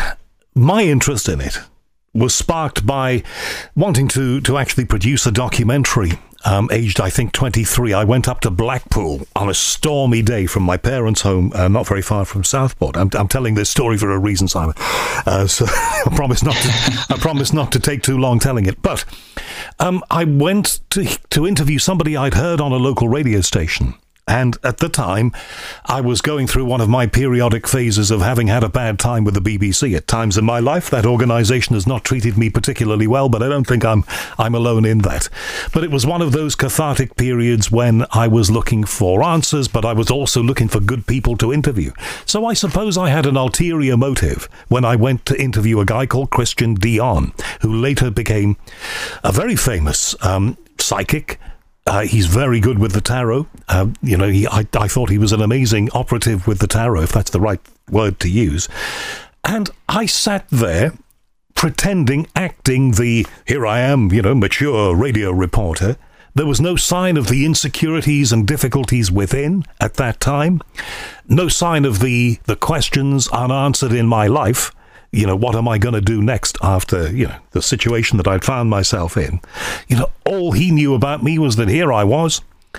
my interest in it was sparked by wanting to, to actually produce a documentary. Um, aged, I think, twenty-three, I went up to Blackpool on a stormy day from my parents' home, uh, not very far from Southport. I'm, I'm telling this story for a reason, Simon. Uh, so I promise not to. I promise not to take too long telling it. But um, I went to to interview somebody I'd heard on a local radio station. And at the time, I was going through one of my periodic phases of having had a bad time with the B B C. At times in my life, that organisation has not treated me particularly well, but I don't think I'm I'm alone in that. But it was one of those cathartic periods when I was looking for answers, but I was also looking for good people to interview. So I suppose I had an ulterior motive when I went to interview a guy called Christian Dion, who later became a very famous um, psychic. Uh, he's very good with the tarot. Uh, you know, he, I, I thought he was an amazing operative with the tarot, if that's the right word to use. And I sat there pretending, acting the, here I am, you know, mature radio reporter. There was no sign of the insecurities and difficulties within at that time. No sign of the, the questions unanswered in my life. You know, what am I going to do next after, you know, the situation that I'd found myself in? You know, all he knew about me was that here I was,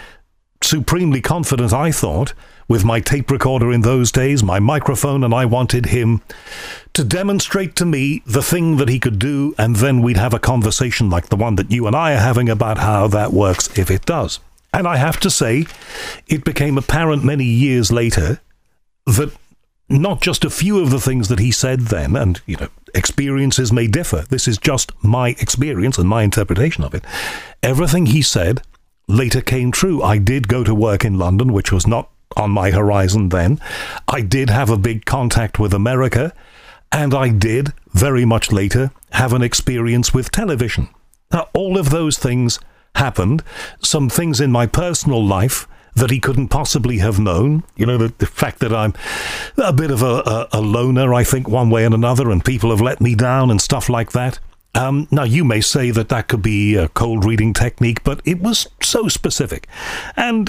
supremely confident, I thought, with my tape recorder in those days, my microphone, and I wanted him to demonstrate to me the thing that he could do, and then we'd have a conversation like the one that you and I are having about how that works if it does. And I have to say, it became apparent many years later that not just a few of the things that he said then, and, you know, experiences may differ. This is just my experience and my interpretation of it. Everything he said later came true. I did go to work in London, which was not on my horizon then. I did have a big contact with America, and I did, very much later, have an experience with television. Now, all of those things happened. Some things in my personal life that he couldn't possibly have known. You know, the, the fact that I'm a bit of a, a, a loner, I think, one way and another, and people have let me down and stuff like that. Um, now, you may say that that could be a cold reading technique, but it was so specific. And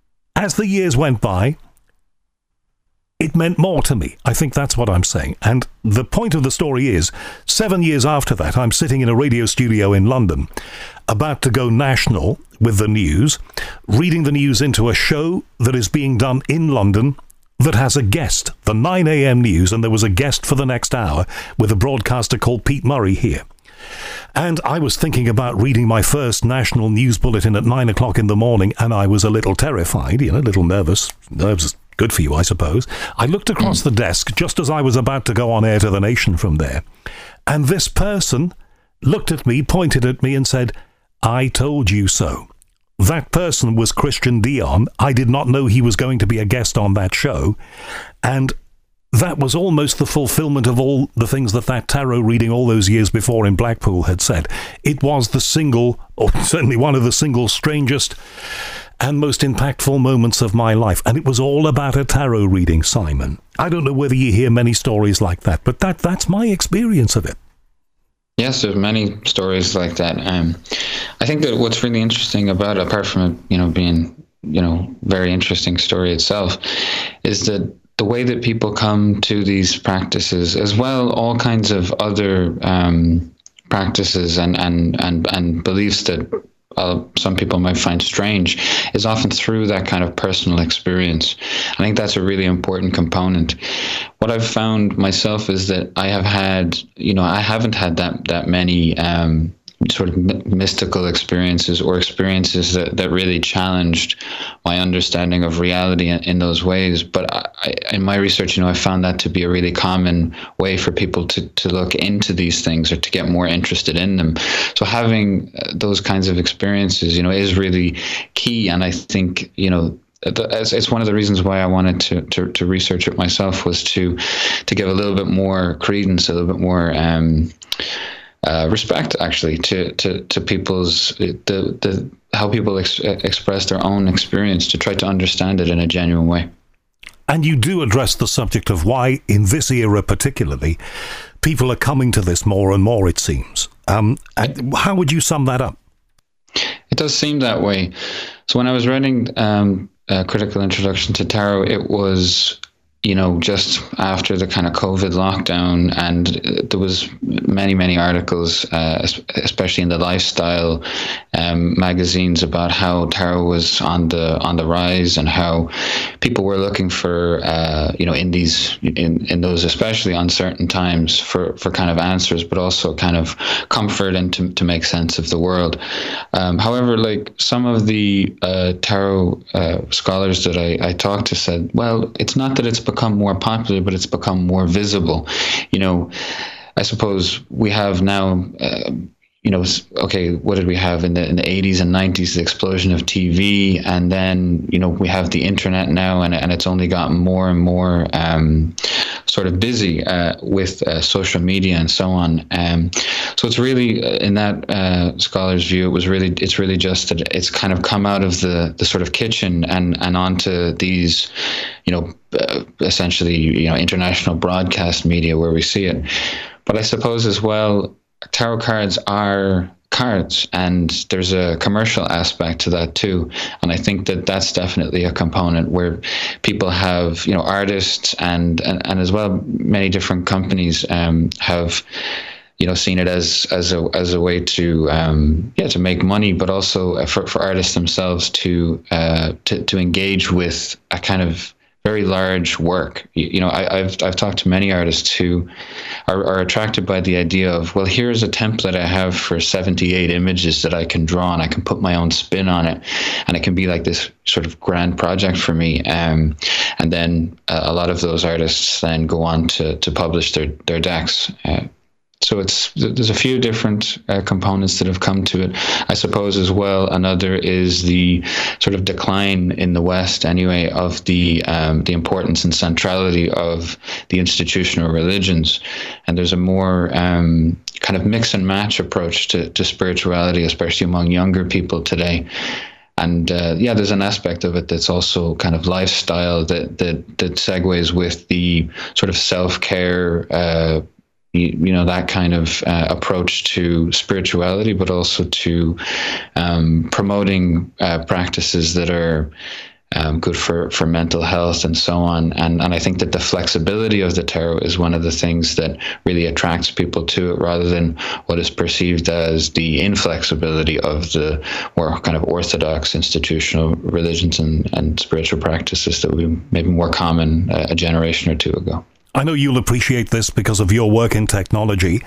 as the years went by, it meant more to me. I think that's what I'm saying. And the point of the story is, seven years after that, I'm sitting in a radio studio in London, about to go national with the news, reading the news into a show that is being done in London that has a guest, the nine a.m. news, and there was a guest for the next hour with a broadcaster called Pete Murray here. And I was thinking about reading my first national news bulletin at nine o'clock in the morning, and I was a little terrified, you know, a little nervous. Nerves good for you, I suppose. I looked across the desk just as I was about to go on air to the nation from there, and this person looked at me, pointed at me, and said, "I told you so." That person was Christian Dion. I did not know he was going to be a guest on that show, and that was almost the fulfillment of all the things that that tarot reading all those years before in Blackpool had said. It was the single, or certainly one of the single strangest and most impactful moments of my life. And it was all about a tarot reading, Simon. I don't know whether you hear many stories like that, but that that's my experience of it. Yes, there's many stories like that. Um, I think that what's really interesting about it, apart from it, you know, being, you know, very interesting story itself, is that the way that people come to these practices, as well, all kinds of other um, practices and, and, and, and beliefs that uh, some people might find strange, is often through that kind of personal experience. I think that's a really important component. What I've found myself is that I have had, you know, I haven't had that, that many um, sort of mystical experiences or experiences that, that really challenged my understanding of reality in, in those ways. But I, in my research, you know, I found that to be a really common way for people to, to look into these things or to get more interested in them. So having those kinds of experiences, you know, is really key. And I think, you know, it's, it's one of the reasons why I wanted to, to, to research it myself, was to to give a little bit more credence, a little bit more um, uh, respect, actually, to, to, to people's the the how people ex- express their own experience, to try to understand it in a genuine way. And you do address the subject of why, in this era particularly, people are coming to this more and more, it seems. Um, and how would you sum that up? It does seem that way. So when I was writing um, a critical introduction to tarot, it was, you know, just after the kind of COVID lockdown, and there was many, many articles, uh, especially in the lifestyle um, magazines, about how tarot was on the on the rise, and how people were looking for, uh, you know, in these in, in those especially uncertain times for, for kind of answers, but also kind of comfort and to, to make sense of the world. Um, however, like some of the uh, tarot uh, scholars that I, I talked to said, well, it's not that it's become more popular, but it's become more visible. You know, I suppose we have now, uh, you know, okay, what did we have in the in the eighties and nineties? The explosion of T V, and then, you know, we have the internet now, and and it's only gotten more and more um, sort of busy uh, with uh, social media and so on. Um, so it's really, uh, in that uh, scholar's view, it was really, it's really just that it's kind of come out of the the sort of kitchen and and onto these, you know, uh, essentially, you know, international broadcast media where we see it. But I suppose as well, tarot cards are cards, and there's a commercial aspect to that too. And I think that that's definitely a component where people have, you know, artists and and, and as well many different companies um, have, you know, seen it as as a as a way to um, yeah to make money, but also for, for artists themselves to uh, to to engage with a kind of very large work. You, you know, I, I've I've talked to many artists who are, are attracted by the idea of, well, here's a template I have for seventy-eight images that I can draw, and I can put my own spin on it, and it can be like this sort of grand project for me. Um, and then uh, a lot of those artists then go on to to publish their their decks. Uh, So it's there's a few different uh, components that have come to it. I suppose as well, another is the sort of decline in the West, anyway, of the um, the importance and centrality of the institutional religions, and there's a more um, kind of mix and match approach to, to spirituality, especially among younger people today. And uh, yeah, there's an aspect of it that's also kind of lifestyle that that that segues with the sort of self-care. Uh, You, you know, that kind of uh, approach to spirituality, but also to um, promoting uh, practices that are um, good for, for mental health and so on. And and I think that the flexibility of the tarot is one of the things that really attracts people to it, rather than what is perceived as the inflexibility of the more kind of orthodox institutional religions and, and spiritual practices that were maybe more common uh, a generation or two ago. I know you'll appreciate this because of your work in technology.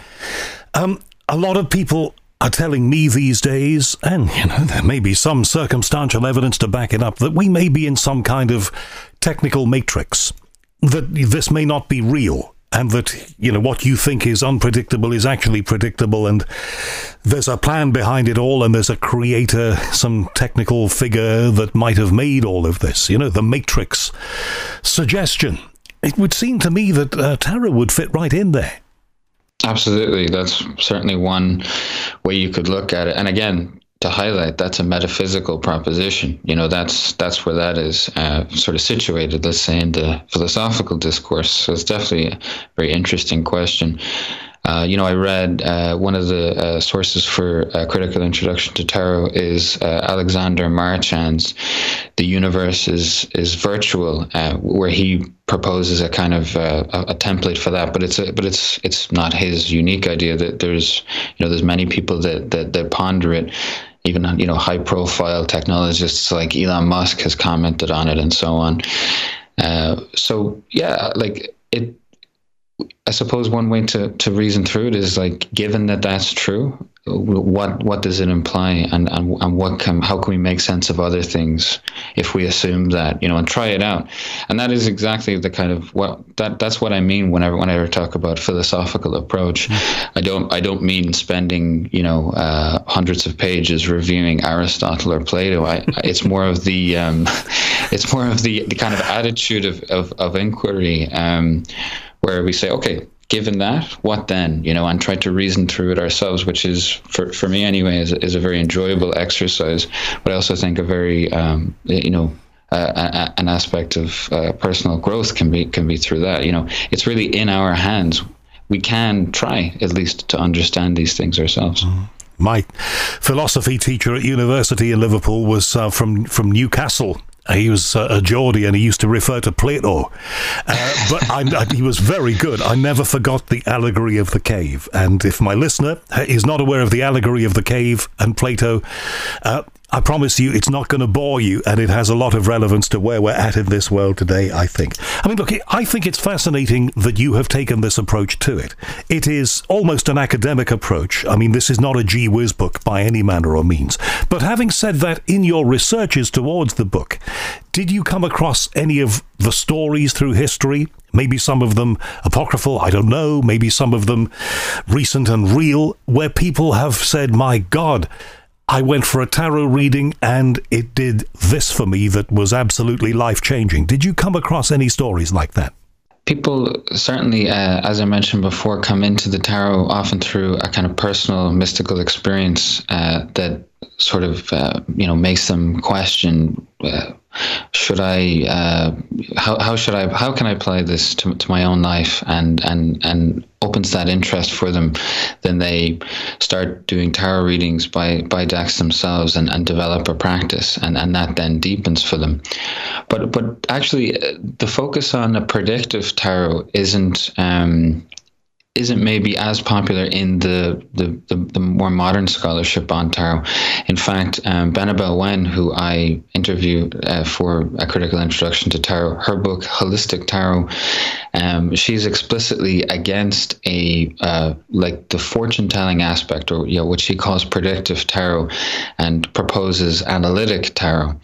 Um, a lot of people are telling me these days, and you know, there may be some circumstantial evidence to back it up, that we may be in some kind of technical matrix, that this may not be real, and that, you know, what you think is unpredictable is actually predictable, and there's a plan behind it all, and there's a creator, some technical figure that might have made all of this, you know, the matrix suggestion. It would seem to me that uh, tarot would fit right in there. Absolutely. That's certainly one way you could look at it. And again, to highlight, that's a metaphysical proposition. You know, that's that's where that is uh, sort of situated, let's say, in the philosophical discourse. So it's definitely a very interesting question. Uh, you know, I read uh, one of the uh, sources for a critical introduction to tarot is uh, Alexander Marchand's "The Universe is is Virtual," uh, where he proposes a kind of uh, a, a template for that. But it's a, but it's it's not his unique idea. That there's you know there's many people that that, that ponder it. Even you know high profile technologists like Elon Musk has commented on it and so on. Uh, so yeah, like it. I suppose one way to, to reason through it is, like, given that that's true, what what does it imply, and, and, and what can how can we make sense of other things if we assume that, you know, and try it out. And that is exactly the kind of what that that's what I mean whenever whenever I talk about philosophical approach. I don't I don't mean spending, you know, uh, hundreds of pages reviewing Aristotle or Plato. I, it's more of the um, it's more of the, the kind of attitude of of, of inquiry, um, where we say, okay, given that, what then? You know, and try to reason through it ourselves, which is, for, for me anyway, is, is a very enjoyable exercise. But I also think a very, um, you know, uh, a, an aspect of uh, personal growth can be can be through that. You know, it's really in our hands. We can try at least to understand these things ourselves. Mm-hmm. My philosophy teacher at university in Liverpool was uh, from from Newcastle. He was uh, a Geordie, and he used to refer to Plato. Uh, but I, I, he was very good. I never forgot the allegory of the cave. And if my listener is not aware of the allegory of the cave and Plato, uh, I promise you it's not going to bore you, and it has a lot of relevance to where we're at in this world today, I think. I mean, look, I think it's fascinating that you have taken this approach to it. It is almost an academic approach. I mean, this is not a gee whiz book by any manner or means. But having said that, in your researches towards the book, did you come across any of the stories through history? Maybe some of them apocryphal, I don't know. Maybe some of them recent and real, where people have said, my God, I went for a tarot reading and it did this for me that was absolutely life-changing. Did you come across any stories like that? People certainly, uh, as I mentioned before, come into the tarot often through a kind of personal mystical experience uh, that sort of, uh, you know, makes them question, uh, should I, uh, how, how should I, how can I apply this to, to my own life, and, and, and opens that interest for them. Then they start doing tarot readings by, by decks themselves, and, and develop a practice, and, and that then deepens for them. But, but actually the focus on a predictive tarot isn't, um, isn't maybe as popular in the, the, the, the more modern scholarship on tarot. In fact, um, Benabel Wen, who I interviewed uh, for A Critical Introduction to Tarot, her book, Holistic Tarot, um, she's explicitly against a uh, like the fortune-telling aspect, or, you know, what she calls predictive tarot, and proposes analytic tarot.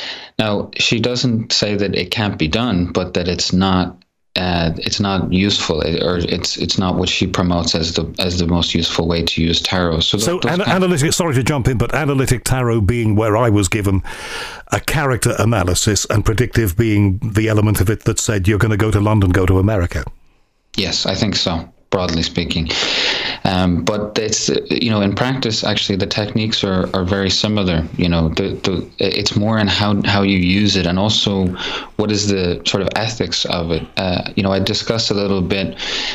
Now, she doesn't say that it can't be done, but that it's not Uh, it's not useful, or it's it's not what she promotes as the as the most useful way to use tarot. So, so an- analytic. Sorry to jump in, but analytic tarot being where I was given a character analysis, and predictive being the element of it that said you're going to go to London, go to America. Yes, I think so, broadly speaking. Um, but it's, you know, in practice, actually, the techniques are, are very similar. You know, the, the, it's more in how, how you use it, and also what is the sort of ethics of it. Uh, you know, I discussed a little bit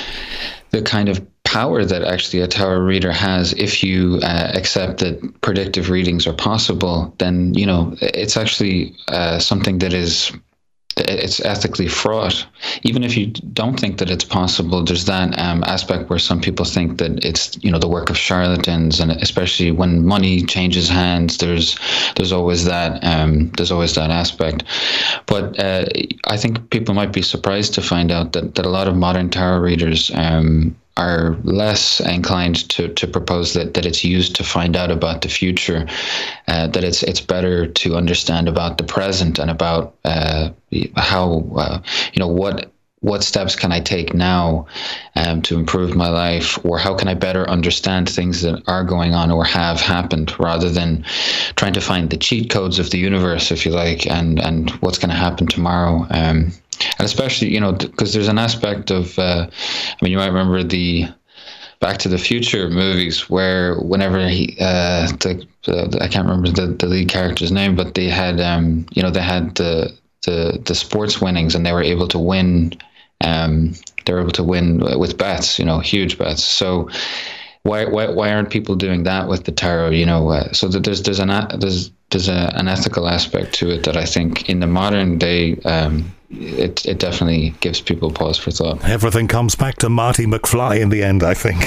the kind of power that actually a tarot reader has. If you uh, accept that predictive readings are possible, then, you know, it's actually uh, something that is, it's ethically fraught. Even if you don't think that it's possible, there's that um, aspect where some people think that it's, you know, the work of charlatans, and especially when money changes hands, there's there's always that um, there's always that aspect. But uh, I think people might be surprised to find out that, that a lot of modern tarot readers um, are less inclined to, to propose that, that it's used to find out about the future, uh, that it's it's better to understand about the present, and about uh, how, uh, you know, what what steps can I take now um, to improve my life, or how can I better understand things that are going on or have happened, rather than trying to find the cheat codes of the universe, if you like, and, and what's going to happen tomorrow. Um, And especially, you know, because there's an aspect of, uh, I mean, you might remember the Back to the Future movies, where whenever he, uh, the, the I can't remember the, the lead character's name, but they had, um, you know, they had the, the the sports winnings, and they were able to win, um, they were able to win with bets, you know, huge bets. So why why why aren't people doing that with the tarot? You know, uh, so that there's there's an there's there's a, an ethical aspect to it that I think in the modern day, um, it it definitely gives people pause for thought. Everything comes back to Marty McFly in the end, I think.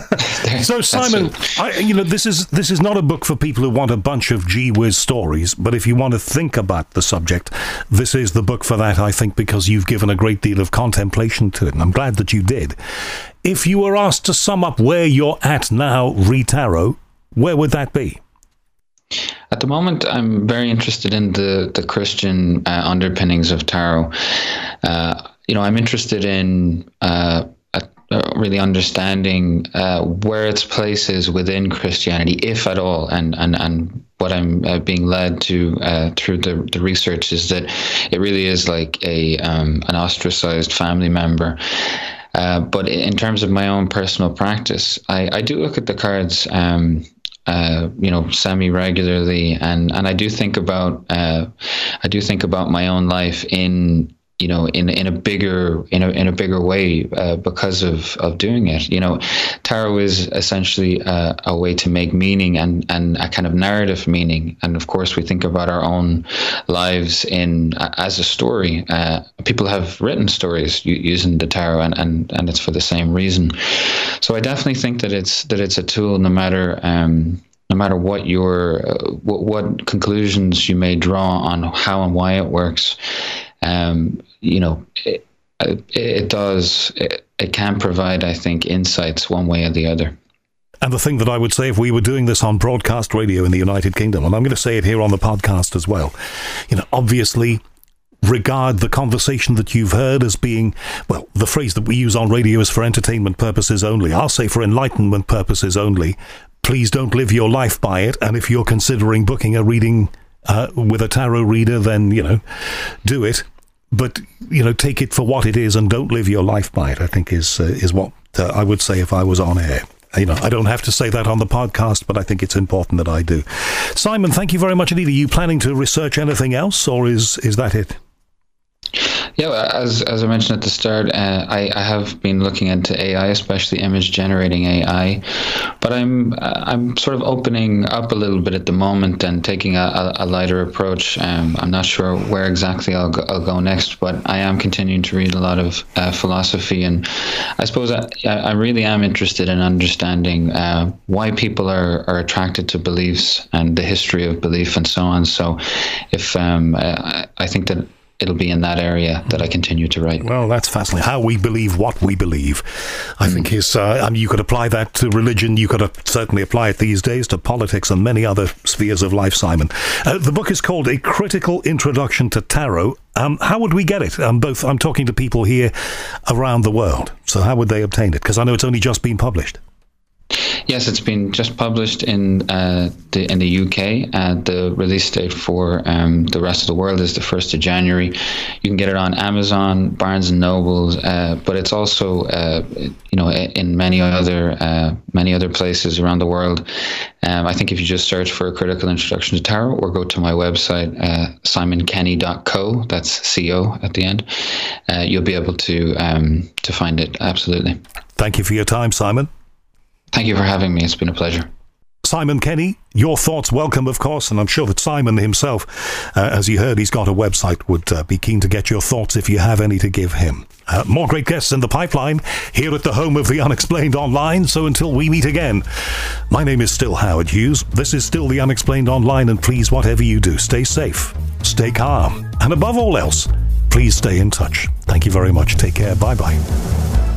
So Simon, I, you know, this is this is not a book for people who want a bunch of gee whiz stories, but if you want to think about the subject, this is the book for that, I think, because you've given a great deal of contemplation to it, and I'm glad that you did. If you were asked to sum up where you're at now, re-tarot, where would that be? At the moment, I'm very interested in the, the Christian uh, underpinnings of tarot. Uh, you know, I'm interested in uh, uh, really understanding uh, where its place is within Christianity, if at all, and and and what I'm uh, being led to uh, through the, the research is that it really is like a um, an ostracized family member. Uh, but in terms of my own personal practice, I, I do look at the cards, um, uh, you know, semi-regularly, and, and I do think about uh, I do think about my own life in you know in in a bigger in a in a bigger way uh, because of of doing it. You know, tarot is essentially a, a way to make meaning and and a kind of narrative meaning, and of course we think about our own lives in uh, as a story. Uh, people have written stories using the tarot, and, and and it's for the same reason. So I definitely think that it's that it's a tool, no matter um, no matter what your uh, what, what conclusions you may draw on how and why it works. Um, you know, it, it, it does, it, it can provide, I think, insights one way or the other. And the thing that I would say, if we were doing this on broadcast radio in the United Kingdom, and I'm going to say it here on the podcast as well, you know, obviously regard the conversation that you've heard as being, well, the phrase that we use on radio is for entertainment purposes only. I'll say for enlightenment purposes only. Please don't live your life by it. And if you're considering booking a reading Uh, with a tarot reader, then, you know, do it. But, you know, take it for what it is and don't live your life by it, I think is uh, is what uh, I would say if I was on air. You know, I don't have to say that on the podcast, but I think it's important that I do. Simon, thank you very much indeed. Are you planning to research anything else, or is, is that it? Yeah, as as I mentioned at the start, uh, I, I have been looking into A I, especially image generating A I, but I'm uh, I'm sort of opening up a little bit at the moment and taking a, a lighter approach. Um, I'm not sure where exactly I'll go, I'll go next, but I am continuing to read a lot of uh, philosophy, and I suppose I, I really am interested in understanding uh, why people are, are attracted to beliefs and the history of belief and so on. So, if um, I, I think that it'll be in that area that I continue to write. Well, that's fascinating. How we believe what we believe, I mm. think is, uh, I mean, you could apply that to religion. You could uh, certainly apply it these days to politics and many other spheres of life, Simon. Uh, the book is called A Critical Introduction to Tarot. Um, how would we get it? Um, both, I'm talking to people here around the world. So how would they obtain it? Because I know it's only just been published. Yes, it's been just published in uh, the in the U K. Uh, the release date for um, the rest of the world is the first of January. You can get it on Amazon, Barnes and Noble, uh, but it's also uh, you know in many other uh, many other places around the world. Um, I think if you just search for A Critical Introduction to Tarot, or go to my website, uh, simon kenny dot co, that's C O at the end, uh, you'll be able to um, to find it. Absolutely. Thank you for your time, Simon. Thank you for having me. It's been a pleasure. Simon Kenny, your thoughts welcome, of course, and I'm sure that Simon himself, uh, as you heard, he's got a website, would uh, be keen to get your thoughts if you have any to give him. Uh, more great guests in the pipeline here at the home of The Unexplained Online, so until we meet again, my name is still Howard Hughes. This is still The Unexplained Online, and please, whatever you do, stay safe, stay calm, and above all else, please stay in touch. Thank you very much. Take care. Bye-bye.